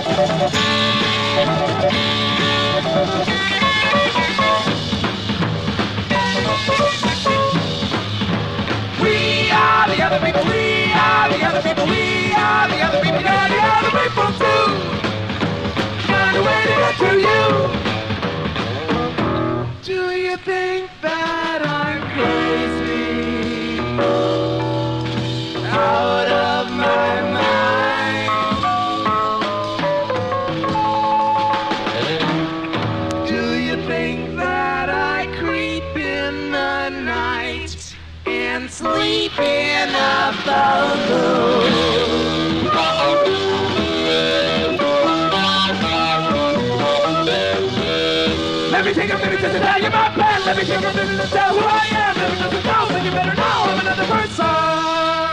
We are the other people, we are the other people, we are the other people, you're the other people too. Find a way to get to you. Do you think that I'm crazy? Out of my mind. Do you think that I creep in the night and sleep in a balloon? Let me take a minute just to tell you my plan. Let me take a minute to tell who I am. Let me just know, then you better know I'm another person.